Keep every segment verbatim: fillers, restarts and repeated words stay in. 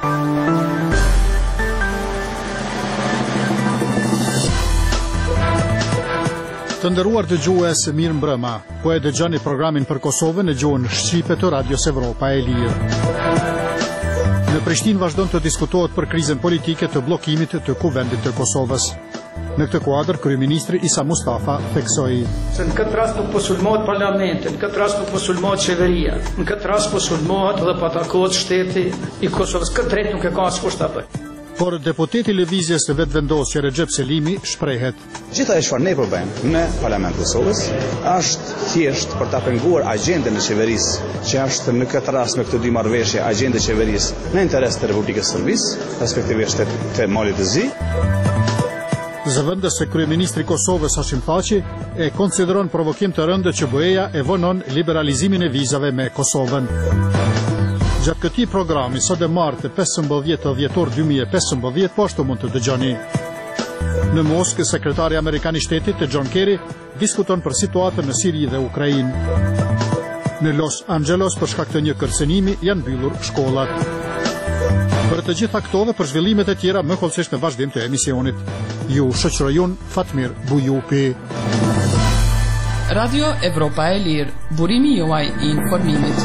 Të nderuar dëgjues, mirë mbrëma. Po e dëgjoni programin për Kosovën në gjuhën shqipe të Radios Evropa e Lirë. Në Prishtinë vazhdon të diskutohet për krizën politike të bllokimit të kuvendit të Kosovës. Në këtë kuadër, kryeministri Isa Mustafa theksoi se në këtë rast nuk po sulmohet parlamenti, në këtë rast nuk po sulmohet qeveria, në këtë rast po sulmohet dhe patakohet shteti i Kosovës. Këtë drejt nuk e ka askush ta bëjë. Por deputeti i lëvizjes së vetëvendosje Recep Selimi shprehet. Gjitha e çfarë ne po bëjmë në Parlamentin e Kosovës është thjesht për ta penguar agjendën e qeverisë, që është në këtë rast me këtë dy marrëveshje agjendë e qeverisë në interes të Republikës së Serbisë, respektivisht të Malit të Zi. Zëvendës se kryeministri i Kosovës Hashim Thaçi e konsideron provokim të rëndë që B E-ja e vonon liberalizimin e vizave me Kosovën. Gjatë këtij programi sot e martë pesëmbëdhjetë dhjetor dy mijë e pesëmbëdhjetë po ashtu mund të dëgjoni. Në Moskë, sekretari amerikan i shtetit John Kerry diskuton për situatën në Siri dhe Ukrainë. Në Los Angeles për shkak të një kërcënimi janë mbyllur shkollat. Për të gjitha këto dhe për zhvillimet e tjera më hollësisht në vazhdim të emisionit. Ju shoqërojun Fatmir Bujupi. Radio Evropa e Lirë, burimi juaj i informimit.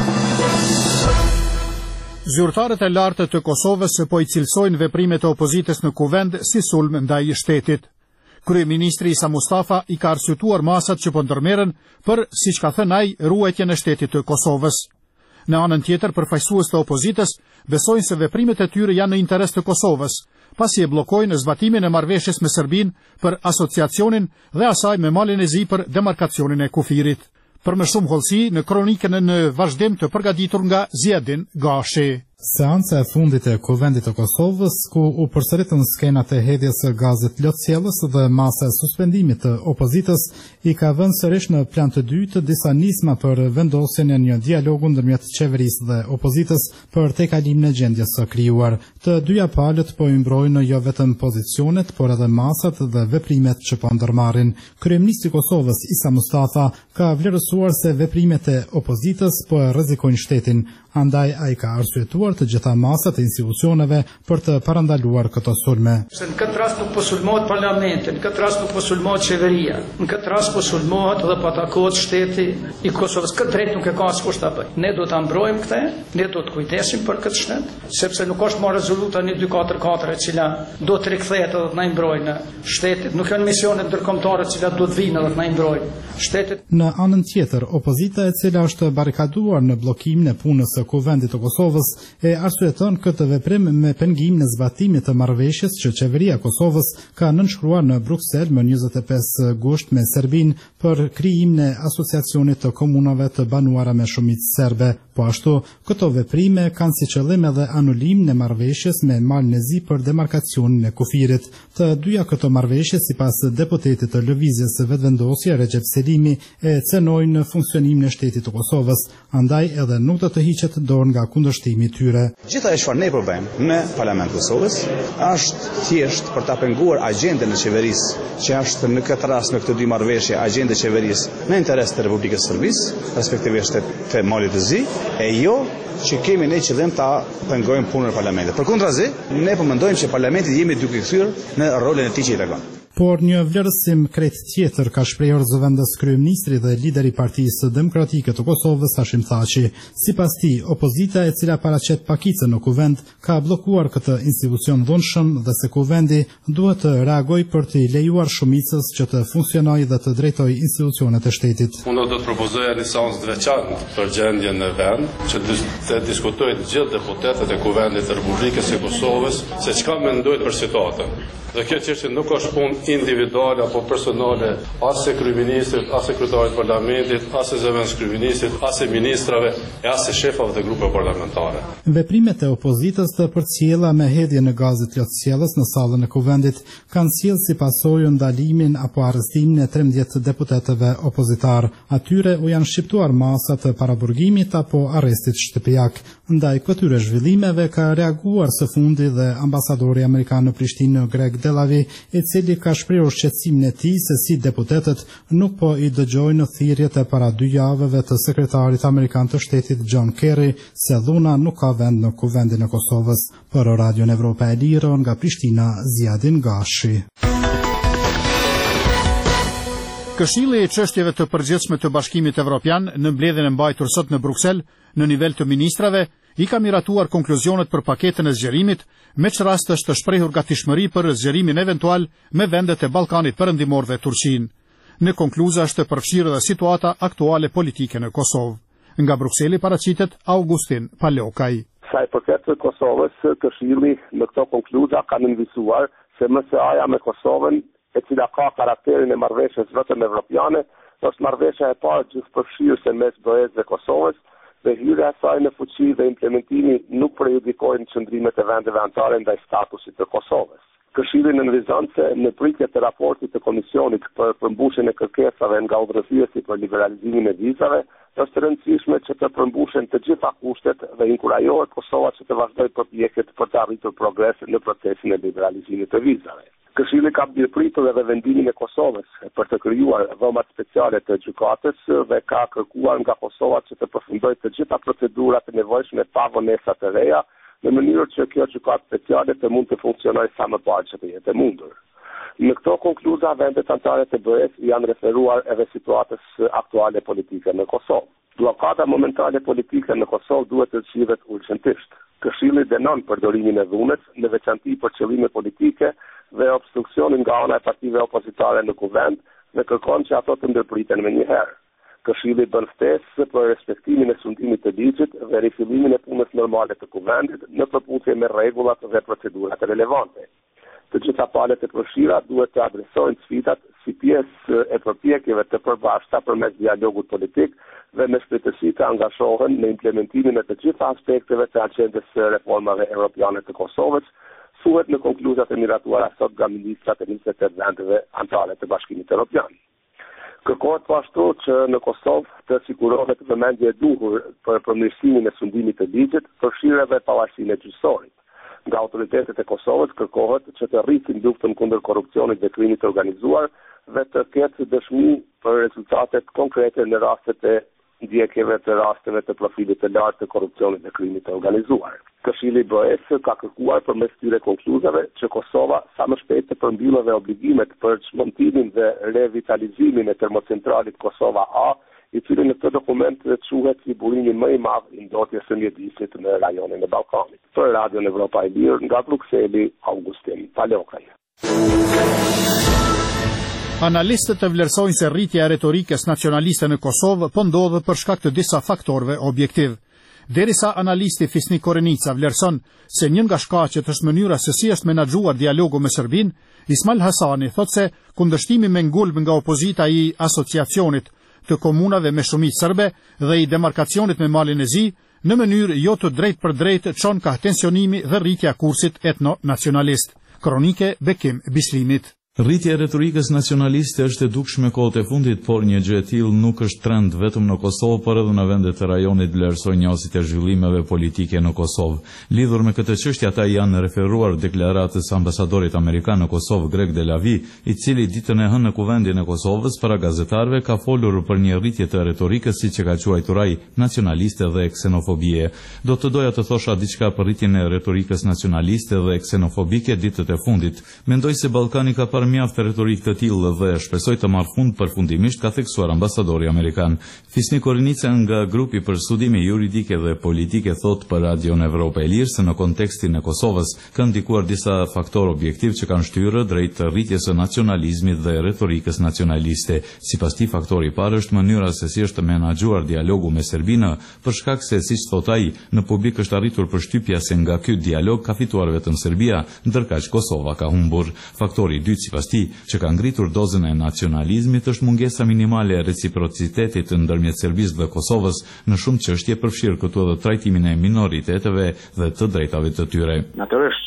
Zyrtarët e lartë të Kosovës po i cilësojnë veprimet e opozitës në kuvend si sulm ndaj shtetit. Kryeministri Isa Mustafa i ka arsyetuar masat që po ndërmerren për, siç ka thënë ai, ruajtjen e shtetit të Kosovës. Në anën tjetër, përfaqësues të opozitës besojnë se veprimet e tyre janë në interes të Kosovës, pasi e bllokojnë zbatimin e marrëveshjes me Serbinë për asociacionin dhe asaj me Malin e Zi për demarkacionin e kufirit. Për më shumë hollësi në kronikën në vazhdim të përgatitur nga Ziadin Gashi. Seanca e fundit e Kuvendit të Kosovës, ku u përsëritën skenat e hedhjes së gazit plotësjellës dhe masa e suspendimit të opozitës, i ka vënë sërish në plan të dytë disa nisma për vendosjen e një dialogu ndërmjet qeverisë dhe opozitës për tejkalimin e gjendjes së krijuar. Të dyja palët po i mbrojnë jo vetëm pozicionet, por edhe masat dhe veprimet që po ndërmarrin. Kryeministri i Kosovës Isa Mustafa ka vlerësuar se veprimet e opozitës po e rrezikojnë shtetin, andaj ai ka arsyetuar të gjitha masat e institucioneve për të parandaluar këto sulme. Se në këtë rast nuk po sulmohet parlamenti, në këtë rast nuk po sulmohet qeveria, në këtë rast po sulmohet dhe patakohet shteti i Kosovës. Këtë drejt nuk e ka askush ta bëjë. Ne do ta mbrojmë këtë, ne do të kujdesim për këtë shtet, sepse nuk është marrë rezoluta një dy katër katër e cila do të rikthehet edhe të na mbrojnë shtetit. Nuk janë misione ndërkombëtare të cilat do të vinë edhe të na mbrojnë shtetit. Në anën tjetër, opozita e cila është barrikaduar në bllokimin e punës së Kuvendit të Kosovës e arsyeton këtë veprim me pengim në zbatimit të marrëveshjes që qeveria e Kosovës ka nënshkruar në Bruksel më njëzet e pesë gusht me Serbinë për krijimin e asociacionit të komunave të banuara me shumicë serbe. Po ashtu, këto veprime kanë si qëllim edhe anulimin e marrëveshjes me Malin e Zi për demarkacionin e kufirit. Të dyja këto marrëveshje, sipas deputetit të lëvizjes së vetëvendosje Recep Selimi, e cenojnë funksionimin e shtetit të Kosovës, andaj edhe nuk do të hiqet dorë nga kundërshtimi i tyre. Gjitha e çfarë ne po bëjmë në Parlamentin e Kosovës është thjesht për ta penguar agjendën e qeverisë, që është në këtë rast me këtë dy marrëveshje agjendë e qeverisë në interes të Republikës së Serbisë, respektivisht të Malit të Zi, e jo që kemi ne qëllim ta pengojmë punën e parlamentit. Përkundrazi, ne po mendojmë se parlamenti jemi duke kthyer në rolin e tij që i takon. Por një vlerësim krejt tjetër ka shprehur zëvendës kryeministri dhe lideri i Partisë Demokratike të Kosovës Hashim Thaçi. Sipas tij, opozita e cila paraqet pakicën në kuvend ka bllokuar këtë institucion dhunshëm dhe se kuvendi duhet të reagojë për të lejuar shumicës që të funksionojë dhe të drejtojë institucionet e shtetit. Unë do të propozoja një seancë të veçantë për gjendjen në vend, që të diskutojnë të gjithë deputetët e kuvendit të Republikës së Kosovës se çka mendojnë për situatën. Dhe kjo çështje nuk është punë individuale apo personale as e kryeministrit, as e kryetarit parlamentit, as e zëvendës kryeministrit, as e ministrave e as e shefave të grupeve parlamentare. Veprimet e opozitës të përcjella me hedhjen e gazit plotësjellës në sallën e kuvendit kanë sjellë si pasojë ndalimin apo arrestimin e trembëdhjetë deputetëve opozitar. Atyre u janë shqiptuar masa të paraburgimit apo arrestit shtëpiak. Ndaj këtyre zhvillimeve ka reaguar së fundi dhe ambasadori amerikan në Prishtinë Greg Delavi, i cili ka ka shprehur shqetësimin e tij se si deputetët nuk po i dëgjojnë thirrjet e para dy javëve të sekretarit amerikan të shtetit John Kerry se dhuna nuk ka vend në Kuvendin e Kosovës. Për Radion Evropa e Lirë nga Prishtina, Ziadin Gashi. Këshilli i çështjeve të përgjithshme të Bashkimit Evropian në mbledhjen e mbajtur sot në Bruksel në nivel të ministrave i ka miratuar konkluzionet për paketën e zgjerimit, me që rast është të shprehur gatishmëri për zgjerimin eventual me vendet e Ballkanit Perëndimor dhe Turqinë. Në konkluza është përfshirë dhe situata aktuale politike në Kosovë. Nga Brukseli paraqitet Augustin Palokaj. Sa i përket të Kosovës, Këshilli në këto konkluza ka nënvisuar se M S A-ja me Kosovën, e cila ka karakterin e marrëveshjes vetëm evropiane, është marrëveshja e parë gjithëpërfshirëse mes B E-s dhe Kosovës, dhe hyrja e saj në fuqi dhe implementimi nuk prejudikojnë qëndrimet e vendeve anëtare ndaj statusit të Kosovës. Këshilli nënvizon se në pritje të raportit të Komisionit për përmbushjen e kërkesave nga udhëzuesi për liberalizimin e vizave, është e rëndësishme që të përmbushen të gjitha kushtet dhe inkurajohet Kosova që të vazhdojë përpjekjet për të arritur progres në procesin e liberalizimit të vizave. Këshilli ka birëpritur edhe vendimin e Kosovës për të krijuar dhomat speciale të gjykatës dhe ka kërkuar nga Kosova që të përfundojë të gjitha procedurat e nevojshme pa vonesa të reja, në mënyrë që kjo gjykatë speciale të mund të funksionojë sa më parë që të jetë e mundur. Në këto konkluza, vendet anëtare të B E-s janë referuar edhe situatës aktuale politike në Kosovë. Bllokada momentale politike në Kosovë duhet të zgjidhet urgjentisht. Këshilli dënon përdorimin e dhunës, në veçanti për qëllime politike dhe obstruksionin nga ana e partive opozitare në kuvend dhe kërkon që ato të ndërpriten më njëherë. Këshilli bën ftesë për respektimin e sundimit të ligjit dhe rifillimin e punës normale të kuvendit në përputhje me rregullat dhe procedurat relevante. Të gjitha palët e përfshira duhet të adresojnë sfidat si pjesë e përpjekjeve të përbashkëta përmes dialogut politik dhe me shpejtësi të angazhohen në implementimin e të gjitha aspekteve të agjendës së reformave europiane të Kosovës, thuhet në konkluzat e miratuara sot nga ministrat e njëzet e vendeve anëtare të Bashkimit Evropian. Kërkohet po ashtu që në Kosovë të sigurohet vëmendje e duhur për përmirësimin e sundimit të ligjit, përfshirë edhe pavarësinë e gjyqësorit. Nga autoritetet e Kosovës kërkohet që të rrisin luftën kundër korrupsionit dhe krimit të organizuar dhe të ketë dëshmi për rezultatet konkrete në rastet e ndjekjeve të rasteve të profilit të lartë të korrupsionit dhe krimit të organizuar. Këshilli B E-s ka kërkuar përmes këtyre konkluzave që Kosova sa më shpejt të përmbyllë dhe obligimet për çmontimin dhe revitalizimin e termocentralit Kosova A, i cili në këtë dokument të quhet si burimi më i madh i ndotjes së mjedisit në rajonin e Ballkanit. Për Radion Evropa e Lirë nga Brukseli, Augustin Palokaj. Analistët e vlerësojnë se rritja e retorikës nacionaliste në Kosovë po ndodhë për shkak të disa faktorëve objektiv. Derisa analisti Fisni Korenica vlerëson se një nga shkaqet është mënyra se si është menaxhuar dialogu me Serbinë, Ismail Hasani thotë se kundërshtimi me ngulm nga opozita i asociacionit të komunave me shumicë serbe dhe i demarkacionit me Malin e Zi, në mënyrë jo të drejt për drejt çon ka tensionimi dhe rritja kursit etno-nacionalist. Kronike Bekim Bislimit. Rritja e retorikës nacionaliste është e dukshme kohët e fundit, por një gjë e tillë nuk është trend vetëm në Kosovë, por edhe në vendet e rajonit vlerësojnë njohësit e zhvillimeve politike në Kosovë. Lidhur me këtë çështje, ata janë referuar deklaratës ambasadorit amerikan në Kosovë, Greg Delavi, i cili ditën e hënë në Kuvendin e Kosovës para gazetarëve ka folur për një rritje të retorikës, siç e ka quajtur ai, nacionaliste dhe ksenofobie. Do të doja të thosha diçka për rritjen e retorikës nacionaliste dhe ksenofobike ditët e fundit. Mendoj se Ballkani ka mjaft retorikë të tillë dhe shpresoj të marrë fund përfundimisht, ka theksuar ambasadori amerikan. Fisni Korenica nga grupi për studime juridike dhe politike thot për Radion Evropa e Lirë se në kontekstin e Kosovës kanë ndikuar disa faktorë objektiv që kanë shtyrë drejt rritjes së nacionalizmit dhe retorikës nacionaliste. Sipas tij, faktori i parë është mënyra se si është menaxhuar dialogu me Serbinë, për shkak se, siç thot ai, në publik është arritur përshtypja se nga ky dialog ka fituar vetëm Serbia, ndërkaq Kosova ka humbur. Faktori i dytë pas tij, që ka ngritur dozën e nacionalizmit, është mungesa minimale e reciprocitetit ndërmjet Serbisë dhe Kosovës në shumë çështje, përfshirë këtu edhe trajtimin e minoriteteve dhe të drejtave të tyre. Natyrisht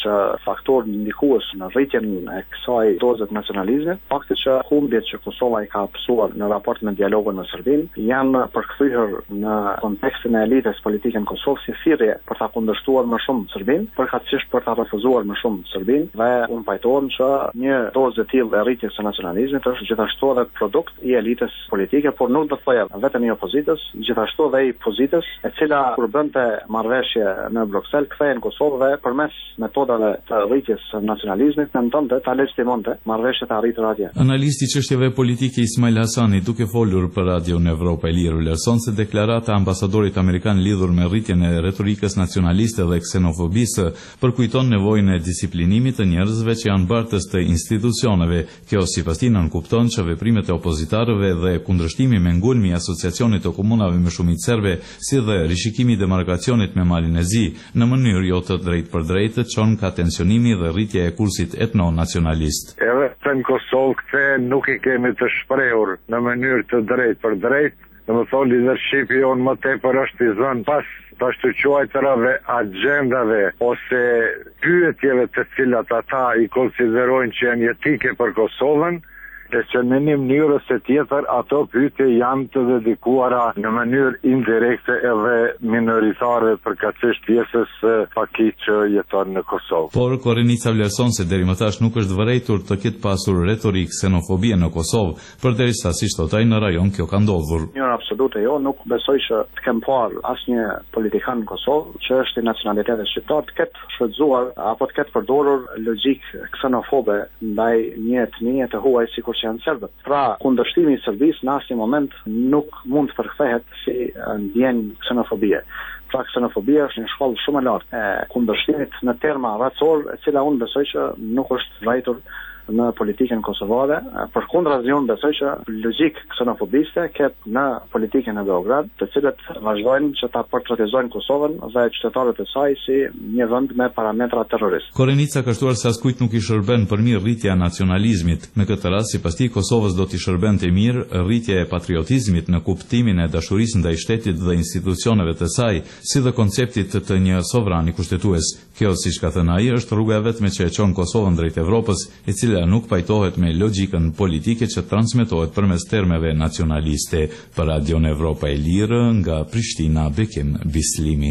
që faktor ndikues në rritjen e kësaj doze të nacionalizmit, fakti që humbjet që Kosova i ka hapësuar në raport me dialogun me Serbinë janë përkthyer në kontekstin e elitës politike në Kosovë si thirrje për ta kundërshtuar më shumë Serbinë, përkatësisht për ta refuzuar më shumë Serbinë, dhe unë pajtohem që një dozë e tillë e rritjes së nacionalizmit është gjithashtu edhe produkt i elitës politike, por nuk do të thojë vetëm i opozitës, gjithashtu edhe i pozitës, e cila kur bënte marrëveshje në Bruksel kthehej në Kosovë dhe përmes metodave të rritjes së nacionalizmit mentonte ta legitimonte marrëveshjet e arritura atje. Analisti i çështjeve politike Ismail Hasani, duke folur për Radion Evropa e Lirë, vlerëson se deklarata e ambasadorit amerikan lidhur me rritjen e retorikës nacionaliste dhe ksenofobisë përkujton nevojën e disiplinimit të njerëzve që janë bartës të institucioneve. Kjo sipas tij nënkupton që veprimet e opozitarëve dhe kundërshtimi me ngulmi i asociacionit të komunave me shumicë serbe, si dhe rishikimi i demarkacionit me Malin e Zi në mënyrë jo të drejtë për drejtë çon ka tensionimi dhe rritja e kursit etno-nacionalist. Edhe në Kosovë këtë nuk i kemi të shprehur në mënyrë të drejtë për drejtë, domethënë leadershipi jonë më tepër është i zënë pas të ashtu quajtërave agendave ose pyetjeve të cilat ata i konsiderojnë që janë jetike për Kosovën, e që në një mënyrë ose tjetër ato pyetje janë të dedikuara në mënyrë indirekte edhe minoritare përkatësisht pjesës pakit që jeton në Kosovë. Por Korenica vlerëson se deri më tash nuk është vërejtur të ketë pasur retorik ksenofobie në Kosovë, përderisa si thot ai në rajon kjo ka ndodhur. Në absolute jo, nuk besoj që të kem parë asnjë politikan në Kosovë që është i nacionalitetit shqiptar të ketë shfrytzuar apo të ketë përdorur logjik ksenofobe ndaj një etnie të huaj sikur që janë serbët. Pra, kundërshtimi i Serbisë në asnjë moment nuk mund të përkthehet si ndjenjë ksenofobie. Pra, ksenofobia është një shkallë shumë e lartë e kundërshtimit në terma racor, e cila unë besoj që nuk është vërejtur në politikën kosovare. Përkundrazi unë besoj që logjik ksenofobiste ket në politikën e Beograd, të cilët vazhdojnë që ta portretizojnë Kosovën dhe qytetarët e saj si një vend me parametra terrorist. Korenica ka shtuar se askujt nuk i shërben për mirë rritja e nacionalizmit. Me këtë rast, sipas tij, Kosovës do t'i shërbente mirë rritja e patriotizmit në kuptimin e dashurisë ndaj shtetit dhe institucioneve të saj, si dhe konceptit të një sovrani kushtetues. Kjo, siç ka thënë ai, është rruga e vetme që e çon Kosovën drejt Evropës, e cila nuk pajtohet me logjikën politike që transmetohet përmes termeve nacionaliste. Për Radion Evropa e Lirë, nga Prishtina, Bekim Bislimi.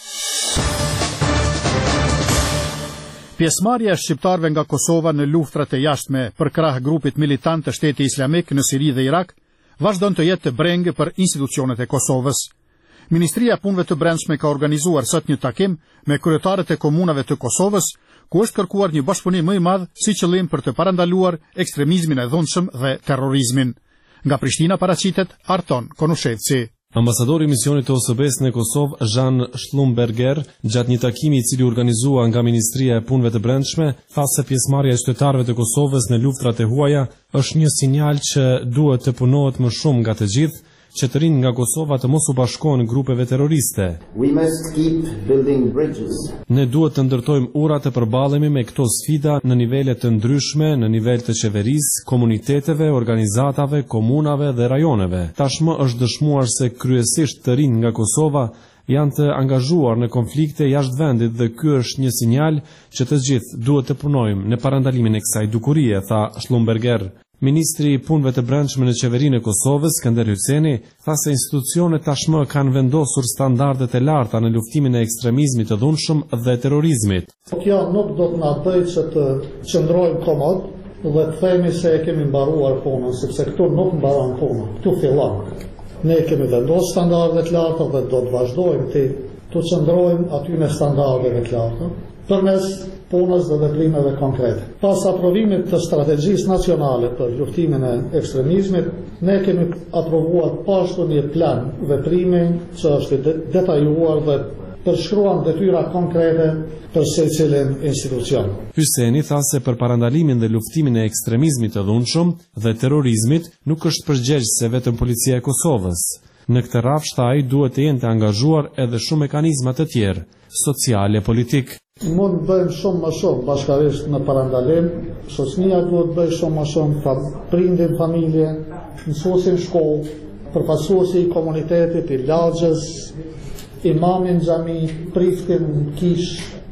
Pjesëmarrja e shqiptarëve nga Kosova në luftrat e jashtme për krah grupit militant të Shtetit Islamik në Siri dhe Irak vazhdon të jetë të brengë për institucionet e Kosovës. Ministria e Punëve të Brendshme ka organizuar sot një takim me kryetarët e komunave të Kosovës, ku është kërkuar një bashkëpunim më i madh si qëllim për të parandaluar ekstremizmin e dhunshëm dhe terrorizmin. Nga Prishtina paraqitet Arton Konushevci. Ambasadori i misionit të O S B-s në Kosovë, Jean Schlumberger, gjatë një takimi i cili organizua nga Ministria e Punëve të Brendshme, tha se pjesëmarrja e qytetarëve të Kosovës në luftrat e huaja është një sinjal që duhet të punohet më shumë nga të gjithë, që të rinë nga Kosova të mos u bashkohen grupeve terroriste. We must keep building bridges. Ne duhet të ndërtojmë ura të përballemi me këto sfida në nivele të ndryshme, në nivel të qeverisë, komuniteteve, organizatave, komunave dhe rajoneve. Tashmë është dëshmuar se kryesisht të rinë nga Kosova janë të angazhuar në konflikte jashtë vendit dhe ky është një sinjal që të gjithë duhet të punojmë në parandalimin e kësaj dukurie, tha Schlumberger. Ministri i Punëve të Brendshme në qeverinë e Kosovës, Skënder Hyçeni, tha se institucionet tashmë kanë vendosur standardet e larta në luftimin e ekstremizmit të dhunshëm dhe terrorizmit. Kjo nuk do të na bëjë që të qëndrojmë komod dhe të themi se e kemi mbaruar punën, sepse këtu nuk mbaron puna, këtu fillon. Ne kemi vendosur standarde të larta dhe do të vazhdojmë të të qëndrojmë aty në standardeve të larta përmes punës dhe veprimeve konkrete. Pas aprovimit të strategjisë nacionale për luftimin e ekstremizmit, ne kemi aprovuar pashtu një plan veprimi që është detajuar dhe përshkruan detyra konkrete për secilin institucion. Hyçeni tha se për parandalimin dhe luftimin e ekstremizmit të dhunshëm dhe terrorizmit nuk është përgjegjëse vetëm policia e Kosovës. Në këtë rrafsh ai duhet të jenë të angazhuar edhe shumë mekanizma të tjerë, sociale, politik. Mund të bëjmë shumë më shumë bashkërisht në parandalim, shoqënia duhet të bëjë shumë më shumë, fa, prindin familje, mësuesin shkollë, përfaqësuesi i komunitetit, i lagjës, imamin xhami, priftin kish,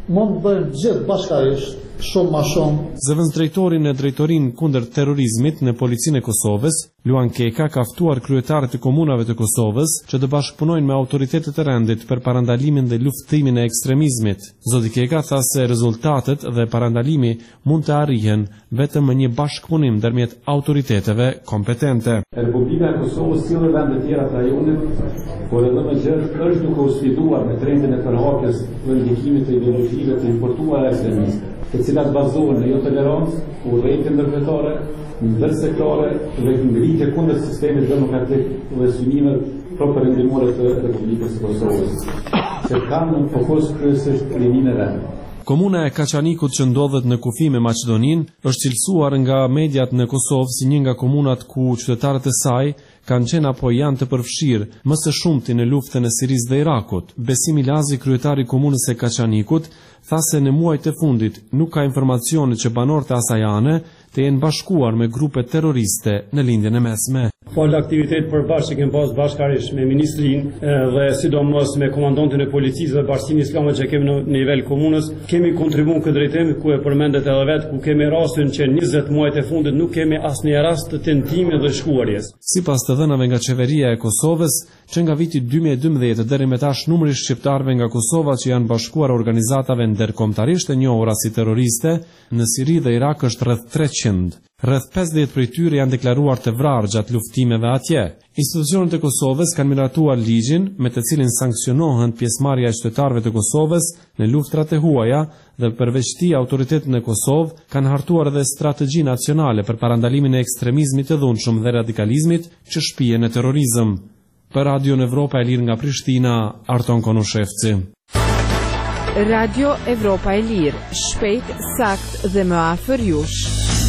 mund bëjmë gjithë bashkërisht shumë ma shumë. Zëvendësdrejtori në drejtorinë kundër terrorizmit në Policinë e Kosovës, Luan Keka, ka ftuar kryetarët e komunave të Kosovës që të bashkëpunojnë me autoritetet e rendit për parandalimin dhe luftimin e ekstremizmit. Zoti Keka tha se rezultatet dhe parandalimi mund të arrihen vetëm me një bashkëpunim ndërmjet autoriteteve kompetente. Republika e Kosovës si dhe vende tjera të rajonit, por edhe më gjithë është duke u sfiduar me trendin e përhapjes të ndikimit të ideologjive të importuara ekstremiste, të cilat bazohen në jo tolerancë, urrejtje ndërkombëtare, ndërsektore dhe ngritje kundër sistemit demokratik dhe synimeve propërendimore të Republikës së Kosovës, që kanë në fokus kryesisht kriminë e vendit. Komuna e Kaçanikut që ndodhet në kufi me Maqedoninë është cilësuar nga mediat në Kosovë si një nga komunat ku qytetarët e saj kanë qenë apo janë të përfshirë më së shumti në luftën e Sirisë dhe Irakut. Besim Ilazi, kryetari i komunës së Kaçanikut, tha se në muajt e fundit nuk ka informacione që banorët e asaj ane të jenë bashkuar me grupe terroriste në lindjen e mesme. Fal aktivitet përbashkë që kemi pas bashkërisht me ministrinë dhe sidomos me komandantin e policisë dhe bashkinë islame që kemi në nivel komunës, kemi kontribuar këtë drejtim ku e përmendet edhe vet, ku kemi rastin që njëzet muajt e fundit nuk kemi asnjë rast të tentime dhe shkuarjes. Sipas të dhënave nga qeveria e Kosovës, që nga viti dy mijë e dymbëdhjetë deri më tash numri i shqiptarëve nga Kosova që janë bashkuar organizatave ndërkombëtarisht të njohura si terroriste në Siri dhe Irak është rreth treqind. Rreth pesëdhjetë prej tyre janë deklaruar të vrarë gjatë luftimeve atje. Institucionet e Kosovës kanë miratuar ligjin me të cilin sankcionohen pjesëmarrja e qytetarëve të Kosovës në luftrat e huaja dhe përveç këtij autoritetet në Kosovë kanë hartuar edhe strategji nacionale për parandalimin e ekstremizmit të dhunshëm dhe radikalizmit që shpihen në terrorizëm. Për Radio Evropa e Lirë nga Prishtina, Arton Konushevci. Radio Evropa e Lirë, shpejt, sakt dhe më afër jush.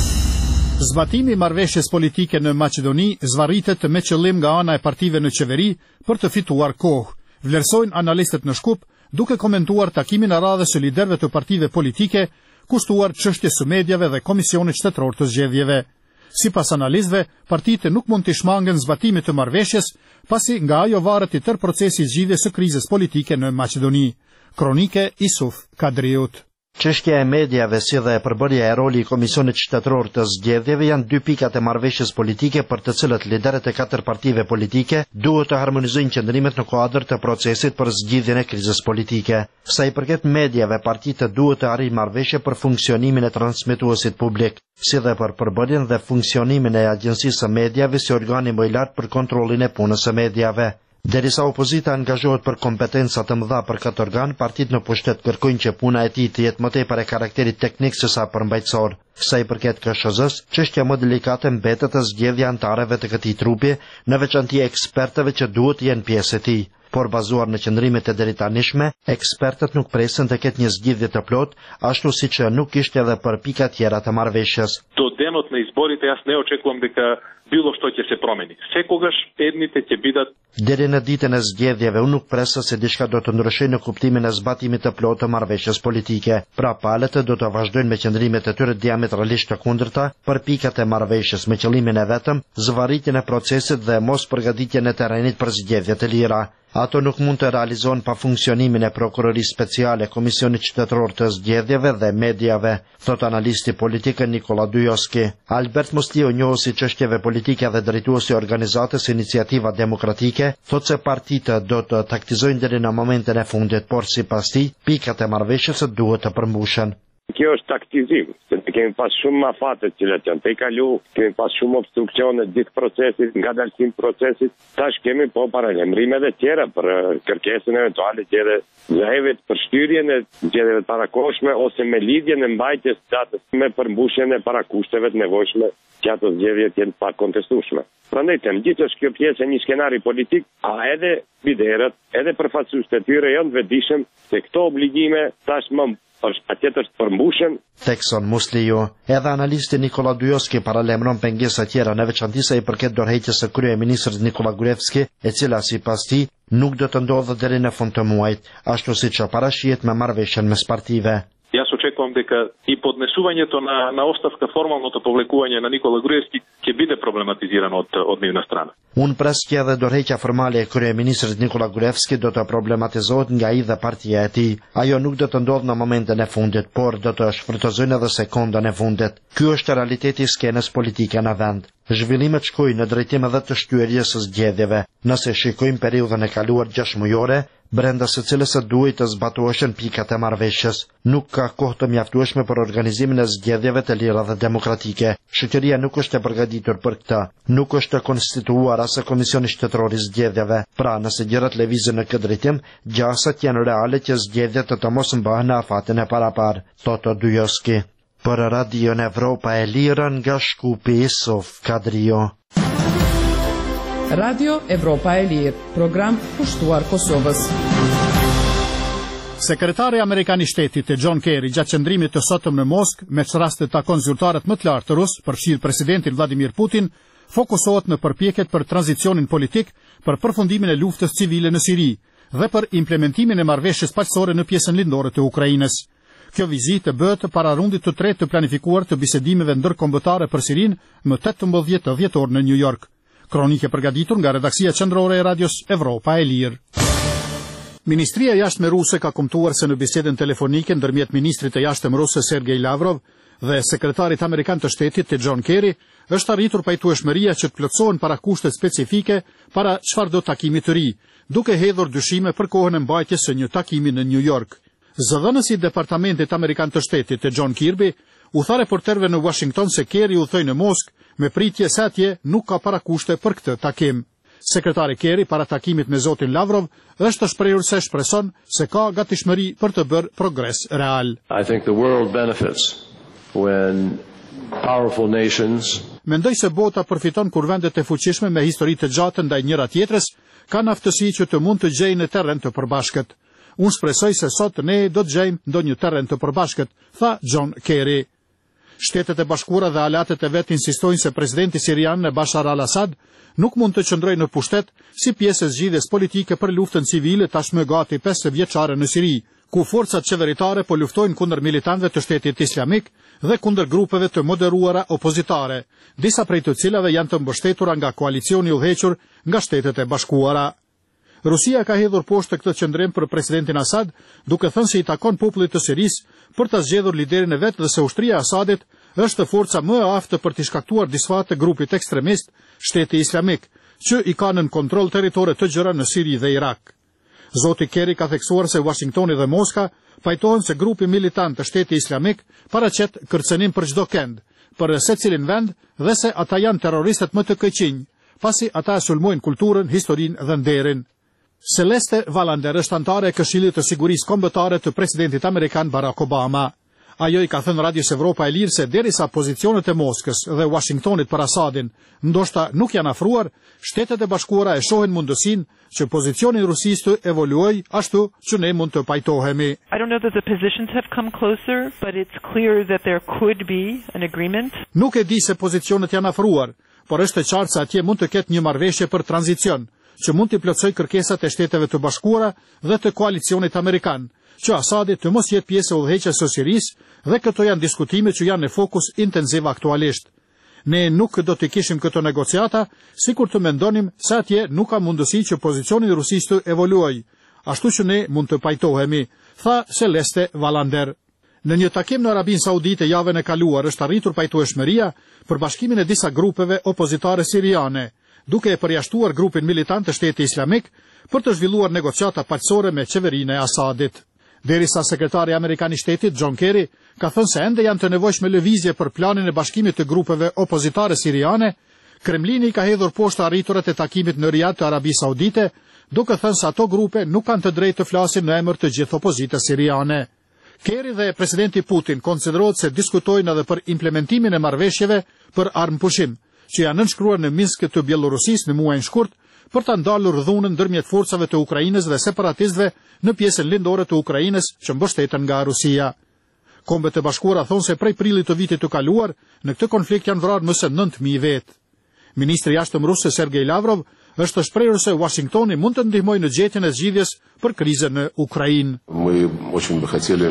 Zbatimi i marrëveshjes politike në Maqedoni zvarritet me qëllim nga ana e partive në qeveri për të fituar kohë, vlerësojnë analistët në Shkup, duke komentuar takimin e radhës së liderëve të partive politike, kushtuar çështjes së mediave dhe Komisionit Shtetëror të Zgjedhjeve. Sipas analistëve, partitë nuk mund të shmangen zbatimit të marrëveshjes, pasi nga ajo varet i tërë procesi i zgjidhjes së krizës politike në Maqedoni. Kronike Isuf Kadriut. Çështja e mediave si dhe përbërja e roli i Komisionit Shtetëror të Zgjedhjeve janë dy pikat e marrëveshjes politike për të cilët liderët e katër partive politike duhet të harmonizojnë qëndrimet në kuadër të procesit për zgjidhjen e krizës politike. Sa i përket mediave, partitë duhet të arrijnë marrëveshje për funksionimin e transmetuesit publik, si dhe për përbërjen dhe funksionimin e Agjencisë së Mediave si organi më i lartë për kontrollin e punës së mediave. Derisa opozita angazhohet për kompetenca të mëdha për këtë organ, partitë në pushtet kërkojnë që puna e tij të jetë më tepër e karakterit teknik se sa përmbajtësor. Sa i përket K S Z-s, çështja më delikate mbetet e zgjedhja antarëve të këtij trupi, në veçanti ekspertëve që duhet të jenë pjesë e tij. Por bazuar në qëndrimet e deritanishme, ekspertët nuk presin të ketë një zgjidhje të plot, ashtu siç nuk ishte edhe për pika tjera të marrëveshjes. До денот на изборите јас не очекувам дека било што ќе се промени. Секогаш едните ќе бидат. Deri në ditën e zgjedhjeve unë nuk presa se diçka do të ndryshojë në kuptimin e zbatimit të plotë të marrëveshjes politike. Pra palët do të vazhdojnë me qëndrimet e tyre diametralisht të kundërta për pikat e marrëveshjes me qëllimin e vetëm zvarritjen e procesit dhe mos përgatitjen e terrenit për zgjedhje të lira. Ato nuk mund të realizohen pa funksionimin e prokurorisë speciale, Komisionit Qytetëror të Zgjedhjeve dhe mediave, thot analisti politik Nikola Dujoski. Albert Mostio, njohësi çështjeve politike dhe drejtuesi i organizatës Iniciativa Demokratike, thot se partitë do të taktizojnë deri në momentin e fundit, por sipas tij, pikat e marrëveshjes duhet të përmbushen. Kjo është taktizim, se kemi pas shumë afate që janë të kalu, kemi pas shumë obstruksione gjithë procesit, nga dalësim procesit, tash kemi po paralajmërime dhe tjera për kërkesën eventuale gjede zëhevet për shtyrjen e gjedeve parakoshme ose me lidhjen e mbajtjes datës me përmbushjen e parakushteve të nevojshme që ato zgjedhje të jenë pa kontestueshme. Prandaj them, gjithashtu kjo pjesë e një skenari politik, a edhe liderët, edhe përfaqësuesit e tyre janë vetëdijshëm se këto obligime tashmë është atjetër të përmbushen. Tekson Musliju, edhe analisti Nikola Dujoski paralajmëron pengesa tjera në veçanti sa i përket dorëheqjes së kryeministrit Nikola Gruevski, e cila sipas tij nuk do të ndodhë deri në fund të muajit, ashtu siç parashihet me marrëveshjen mes partive. Јас очекувам очекувам дека и поднесувањето на, на оставка, формалното повлекување на Никола Груевски ќе биде проблематизирано од, од нивна страна. Unë pres që edhe dorëheqja formale e kryeministrit Nikola Gruevski do të problematizohet nga ai dhe partia e tij. Ajo nuk do të ndodhë në momentin e fundit, por do të shfrytëzojnë edhe sekondën e fundit. Ky është realiteti i skenës politike në vend. Zhvillimet shkojnë në drejtim edhe të shtyerjes së zgjedhjeve. Nëse shikojmë periudhën e kaluar gjashtë mujore, brenda së cilës së duhet të zbatoheshin pikat e marrëveshjes. Nuk ka kohë të mjaftueshme për organizimin e zgjedhjeve të lira dhe demokratike. Shoqëria nuk është e përgatitur për këtë. Nuk është konstituuar as Komisioni Shtetëror i Zgjedhjeve. Pra, nëse gjërat lëvizin në këtë drejtim, gjasat janë reale që zgjedhjet të të mos mbahen në afatin e parapar, thotë Dyjoski. Për Radion Evropa e Lirë nga Shkupi, Sof Kadrio. Radio Evropa e Lirë, program pushtuar Kosovës. Sekretari Amerikan i Shtetit John Kerry gjatë qëndrimit të sotëm në Moskë me çraste të takon zyrtarët më të lartë të Rus, përfshirë presidentin Vladimir Putin, fokusohet në përpjekjet për tranzicionin politik, për përfundimin e luftës civile në Siri dhe për implementimin e marrëveshjes paqësore në pjesën lindore të Ukrainës. Kjo vizitë bëhet para rundit të tretë të planifikuar të bisedimeve ndërkombëtare për Sirinë më tetëmbëdhjetë dhjetor në New York. Kronike përgatitur nga redaksia qendrore e Radios Evropa e Lirë. Ministria e Jashtme ruse ka kumtuar se në bisedën telefonike ndërmjet ministrit të jashtëm ruse Sergej Lavrov dhe sekretarit amerikan të shtetit të John Kerry është arritur pajtueshmëria që të plotësohen para kushtet specifike para çfarëdo takimi të ri, duke hedhur dyshime për kohën e mbajtjes së një takimi në New York. Zëdhënësi i Departamentit Amerikan të Shtetit të John Kirby u tha reporterëve në Washington se Kerry u thoi në Moskë me pritje se atje nuk ka parakushte për këtë takim. Sekretari Kerry para takimit me zotin Lavrov është shprehur se shpreson se ka gatishmëri për të bërë progres real. I think the world benefits when powerful nations Mendoj se bota përfiton kur vendet e fuqishme me histori të gjatë ndaj njëra tjetrës kanë aftësi që të mund të gjejnë në terren të përbashkët. Unë shpresoj se sot ne do të gjejmë ndonjë terren të përbashkët, tha John Kerry. Shtetet e Bashkuara dhe aleatet e vet insistojnë se presidenti sirian Bashar al-Assad nuk mund të qëndrojë në pushtet si pjesë e zgjidhjes politike për luftën civile tashmë gati pesë vjeçare në Siri, ku forcat qeveritare po luftojnë kundër militantëve të Shtetit Islamik dhe kundër grupeve të moderuara opozitare, disa prej të cilave janë të mbështetura nga koalicioni i udhëhequr nga Shtetet e Bashkuara. Rusia ka hedhur poshtë këtë qëndrim për presidentin Assad, duke thënë se i takon popullit të Sirisë për ta zgjedhur liderin e vet dhe se ushtria e Assadit është forca më e aftë për të shkaktuar disfat të grupit ekstremist Shteti Islamik, që i ka nën kontroll territore të gjëra në Siri dhe Irak. Zoti Kerry ka theksuar se Washingtoni dhe Moska pajtohen se grupi militant të Shteti Islamik paraqet kërcënim për çdo kënd, për secilin vend dhe se ata janë terroristët më të këqinj, pasi ata sulmojnë kulturën, historinë dhe nderin. Celeste Valander është antare e Këshillit të Sigurisë Kombëtare të presidentit amerikan Barack Obama. Ajo i ka thënë Radios Evropa e Lirë se derisa pozicionet e Moskës dhe Washingtonit për Assadin ndoshta nuk janë afruar, Shtetet e Bashkuara e shohin mundësinë që pozicioni i Rusisë të evoluojë ashtu që ne mund të pajtohemi. I don't know that the positions have come closer, but it's clear that there could be an agreement. Nuk e di se pozicionet janë afruar, por është e qartë se atje mund të ketë një marrëveshje për tranzicion, që mund të plotësoj kërkesat e Shteteve të Bashkuara dhe të koalicionit amerikan, që Assadi të mos jetë pjesë e udhëheqjes së Sirisë, dhe këto janë diskutime që janë në fokus intensiv aktualisht. Ne nuk do të kishim këto negociata, sikur të mendonim se atje nuk ka mundësi që pozicioni i Rusisë të evoluojë, ashtu që ne mund të pajtohemi, tha Celeste Valander. Në një takim në Arabinë Saudite javën e kaluar është arritur pajtueshmëria për bashkimin e disa grupeve opozitare siriane, duke e përjashtuar grupin militant të Shtetit Islamik për të zhvilluar negociata paqësore me qeverinë e Assadit. Derisa sekretari amerikan i Shtetit John Kerry ka thënë se ende janë të nevojshme lëvizje për planin e bashkimit të grupeve opozitare siriane, Kremlini ka hedhur poshtë arriturat e takimit në Riyadh të Arabisë Saudite, duke thënë se ato grupe nuk kanë të drejtë të flasin në emër të gjithë opozitës siriane. Kerry dhe presidenti Putin konsiderohet se diskutojnë edhe për implementimin e marrëveshjeve për armëpushim, që janë nënshkruar në Minsk të Bielorusisë në muajin shkurt për ta ndalur dhunën ndërmjet forcave të Ukrainës dhe separatistëve në pjesën lindore të Ukrainës që mbështeten nga Rusia. Kombet e Bashkuara thonë se prej prillit të vitit të kaluar në këtë konflikt janë vrarë më se nëntë mijë vetë. Ministri i jashtëm rus Sergej Lavrov është shprehur se Washingtoni mund të ndihmojë në gjetjen e zgjidhjes për krizën në Ukrainë. Мы очень бы хотели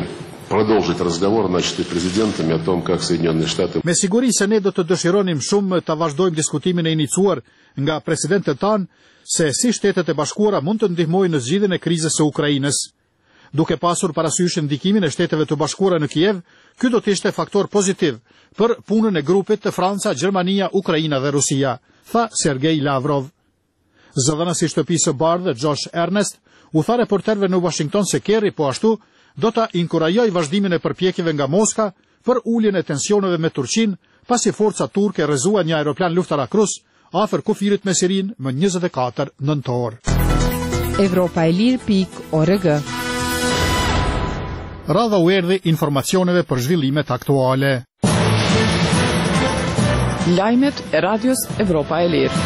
продолжить разговор, начатый президентами, о том, как Соединенные Штаты... Me siguri se ne do të dëshironim shumë të vazhdojmë diskutimin e iniciuar nga presidentët tanë se si Shtetet e Bashkuara mund të ndihmojnë në zgjidhjen e krizës së Ukrainës. Duke pasur parasysh ndikimin e Shteteve të Bashkuara në Kiev, ky do të ishte faktor pozitiv për punën e grupit të Franca, Gjermania, Ukraina dhe Rusia, tha Sergej Lavrov. Zëdhënësi i shtëpisë së bardhë Josh Ernest u tha reporterëve në Washington se Kerry po ashtu do ta inkurajojë vazhdimin e përpjekjeve nga Moska për uljen e tensioneve me Turqinë, pasi forcat turke rrezuan një aeroplan luftarak-rus afër kufirit me Sirin më njëzet e katër nëntor. Evropa e Lirë pikë org. Radha u erdhi informacioneve për zhvillimet aktuale. Lajmet e radios Evropa e Lirë.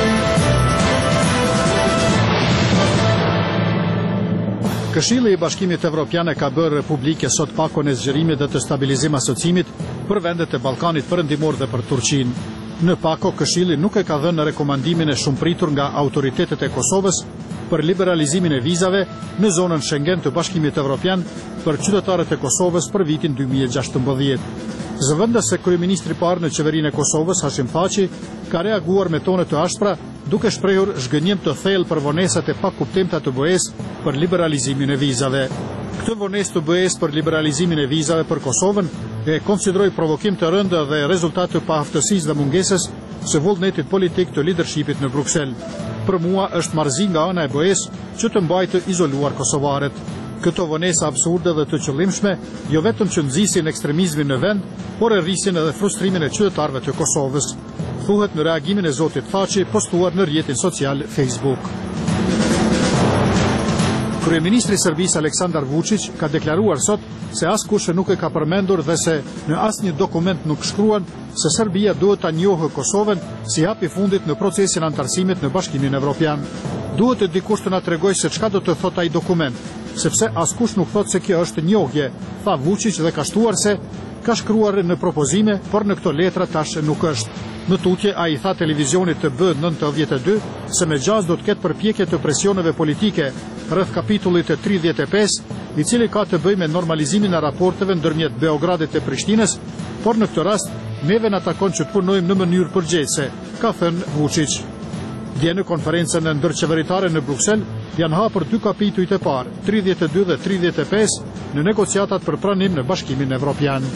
Këshilli i Bashkimit Evropian ka bërë publike sot pakon e zgjerimit dhe të stabilizim asocimit për vendet e Ballkanit Perëndimor dhe për Turqinë. Në pako, Këshilli nuk e ka dhënë rekomandimin e shumëpritur nga autoritetet e Kosovës për liberalizimin e vizave në zonën Schengen të Bashkimit Evropian për qytetarët e Kosovës për vitin dy mijë e gjashtëmbëdhjetë. Zëvendës se kryeministri i parë në qeverinë e Kosovës, Hashim Thaçi, ka reaguar me tone të ashpra, duke shprehur zhgënjim të thellë për vonesat e pakuptimta të B E-s për liberalizimin e vizave. Këtë vonesë të B E-s për liberalizimin e vizave për Kosovën e konsideroi provokim të rëndë dhe rezultat të paaftësisë dhe mungesës së vullnetit politik të leadershipit në Bruksel. Për mua është marrëzi nga ana e B E-s që të mbajtë izoluar kosovarët. Këto vonesa absurde dhe të qëllimshme jo vetëm që nxisin ekstremizmin në vend, por e rrisin edhe frustrimin e qytetarëve të Kosovës, thuhet në reagimin e zotit Thaçi postuar në rrjetin social Facebook. Kryeministri i Serbisë Aleksandar Vučić ka deklaruar sot se askush nuk e ka përmendur dhe se në asnjë dokument nuk shkruan se Serbia duhet ta njohë Kosovën si hap i fundit në procesin antarësimit në Bashkimin Evropian. Duhet të dikush të na tregojë se çka do të thotë ai dokument, sepse askush nuk thot se kjo është njohje, tha Vučić dhe ka shtuar se ka shkruar në propozime, por në këto letra tash nuk është. Në tutje, a i tha televizionit të B nëntëdhjetë e dy se me gjaz do të ketë përpjekje të presioneve politike rreth kapitullit të tridhjetë e pesë, i cili ka të bëjë me normalizimin e raporteve ndërmjet Beogradit e Prishtinës, por në këtë rast neve na takon që të punojmë në mënyrë përgjegjëse, ka thënë Vučić. Dje në konferencën e ndërqeveritare në Bruksel janë hapur dy kapitujt e parë, tridhjetë e dy dhe tridhjetë e pesë, në negociatat për pranim në Bashkimin Evropian.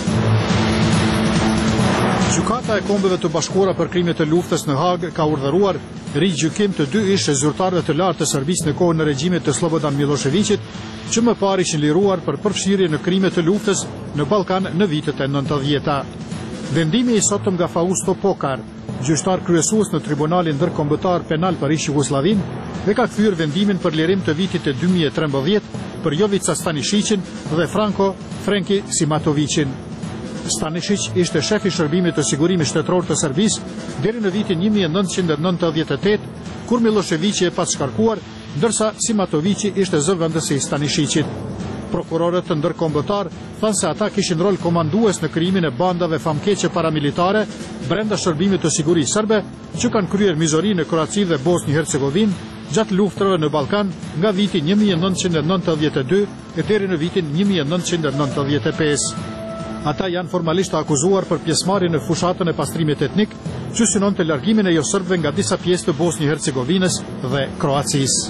Gjykata e Kombeve të Bashkuara për krimet e luftës në Hag ka urdhëruar rigjykim të dy ish zyrtarëve të lartë të Serbisë në kohën e regjimit të Slobodan Miloševićit, që më parë ishin liruar për përfshirje në krime të luftës në Ballkan në vitet e nëntëdhjeta. Vendimi i sotëm nga Fausto Pokar, gjyqtar kryesues në Tribunalin Ndërkombëtar Penal për ish Jugosllavin, dhe ka kthyer vendimin për lirim të vitit të dy mijë e trembëdhjetë për Jovica Stanishicin dhe Franko Frenki Simatovicin. Stanisic ishte shef i shërbimit të sigurimit shtetëror të Serbisë deri në vitin një mijë e nëntëqind e nëntëdhjetë e tetë, kur Miloševići e pas shkarkuar, ndërsa Simatovici ishte zëvendës i Stanishicit. Prokurorët të ndërkombëtar thanë se ata kishin rol komandues në krijimin e bandave famkeqe paramilitare brenda shërbimit të sigurisë serbe, që kanë kryer mizori në Kroaci dhe Bosnjë-Hercegovinë gjatë luftrave në Ballkan nga viti një mijë e nëntëqind e nëntëdhjetë e dy e deri në vitin një mijë e nëntëqind e nëntëdhjetë e pesë. Ata janë formalisht akuzuar për pjesëmarrje në fushatën e pastrimit etnik, që synon të largimin e jo serbëve nga disa pjesë të Bosnjë-Hercegovinës dhe Kroacisë.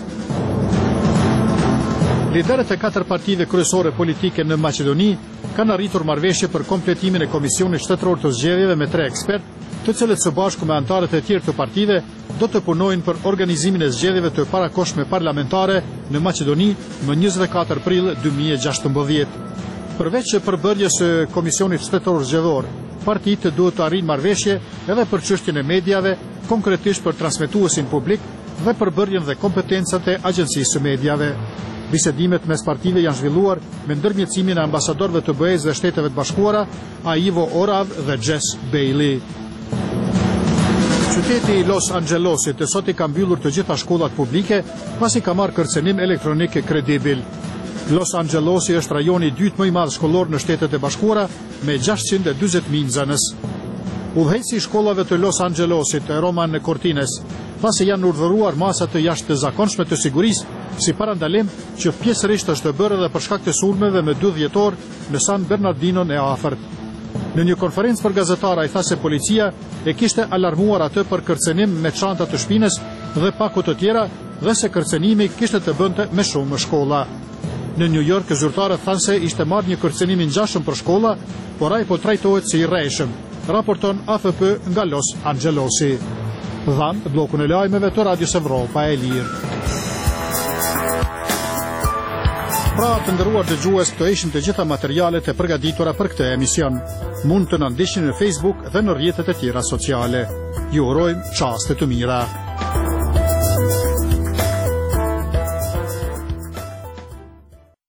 Liderët e katër partive kryesore politike në Maqedoni kanë arritur marrëveshje për kompletimin e Komisionit Shtetëror të Zgjedhjeve me tre ekspertë, të cilët së bashku me anëtarët e tjerë të partive do të punojnë për organizimin e zgjedhjeve të parakohshme parlamentare në Maqedoni më njëzet e katër prill dy mijë e gjashtëmbëdhjetë. Përveç që përbërjes së Komisionit Shtetëror Zgjedhor, partitë duhet të arrijnë marrëveshje edhe për çështjen e mediave, konkretisht për transmetuesin publik dhe përbërjen dhe kompetencat e Agjencisë së Mediave. Bisedimet mes partive janë zhvilluar me ndërmjetësimin e ambasadorëve të B E-s dhe Shteteve të Bashkuara, Ivo Orav dhe Jess Bailey. Qyteti i Los Angelesit e sot i ka mbyllur të gjitha shkollat publike pasi ka marrë kërcenim elektronik kredibil. Los Angelesi është rajoni i dytë më i madh shkollor në Shtetet e Bashkuara me gjashtëqind e dyzet mijë nxënës. Udhëheqësi i shkollave të Los Angelesit, Roman Cortines, pasi janë urdhëruar masa të jashtëzakonshme të sigurisë si parandalim që pjesërisht është bërë edhe për shkak të sulmeve me dy dhjetor në San Bernardinon e afërt. Në një konferencë për gazetarë ai tha se policia e kishte alarmuar atë për kërcenim me çanta të shpinës dhe paku të tjera dhe se kërcenimi kishte të bënte me shumë shkolla. Në New York, zyrtarët thanë se ishte marrë një kërcenim i ngjashëm për shkolla, por ai po trajtohet si i rrejshëm, raporton A F P nga Los Angelosi. Dhan blokun e lajmeve të Radios Evropa e Lirë. Pra të ndëruar dëgjues, këto ishin të gjitha materialet e përgatitura për këtë emision. Mund të na ndiqni në Facebook dhe në rrjetet e tjera sociale. Ju urojmë çaste të mira.